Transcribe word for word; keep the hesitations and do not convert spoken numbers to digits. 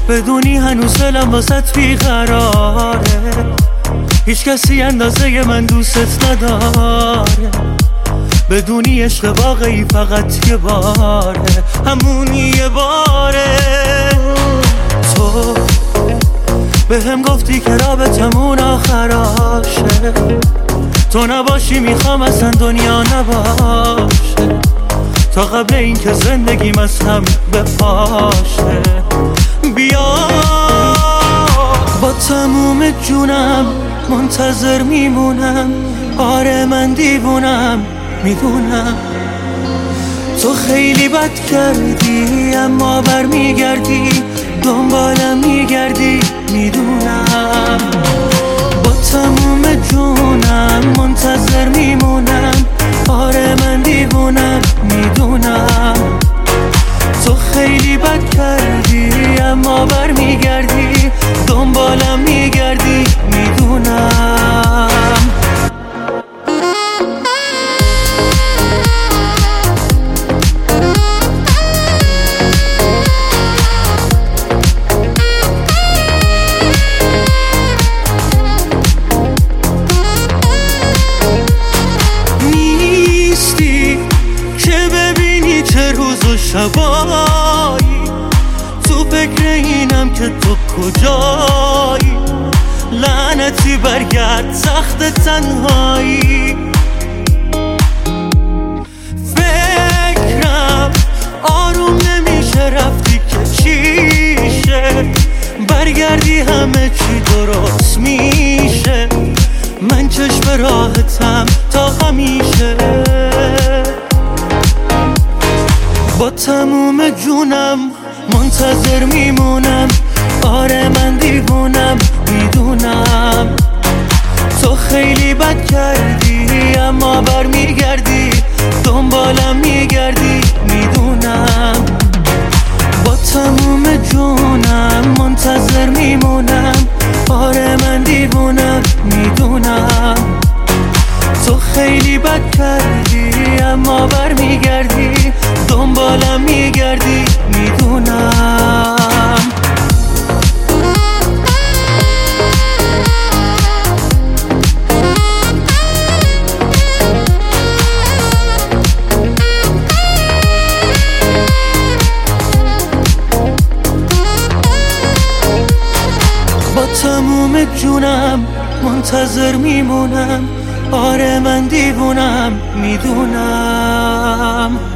بدونی هنوز دلم واسط بیقراره، هیچ کسی اندازه من دوستت نداره. بدونی عشق واقعی فقط یه باره، همون یه باره. تو به هم گفتی که رابطمون آخراشه، تو نباشی میخوام اصلا دنیا نباشه، تا قبل این که زندگیم از هم بپاشه. بیا با تموم جونم منتظر میمونم، آره من دیوونم میدونم. تو خیلی بد کردی اما بر میگردی، دنبالم میگردی میدونم. با تموم جونم منتظر میمونم، آره من دیوونم میدونم. تو خیلی بد کردی اما بر میگردی، دنبالم میگردی میدونم. شبایی تو فکر اینم که تو کجایی، لعنتی برگرد سخت تنهایی. فکرم آروم نمیشه، رفتی که چیشه، برگردی همه چی درست میشه. من چشم راحتم تا همیشه، با تموم جونم منتظر میمونم، آره من دیوونم میدونم. تو خیلی بد کردی اما بر میگردی، دنبالم میگردی میدونم. با تموم جونم منتظر میمونم، آره من دیوونم میدونم. تو خیلی بد کردی اما بر میگردی، دنبالم میگردی میدونم. با تموم جونم منتظر میمونم، آره من دیوونم میدونم.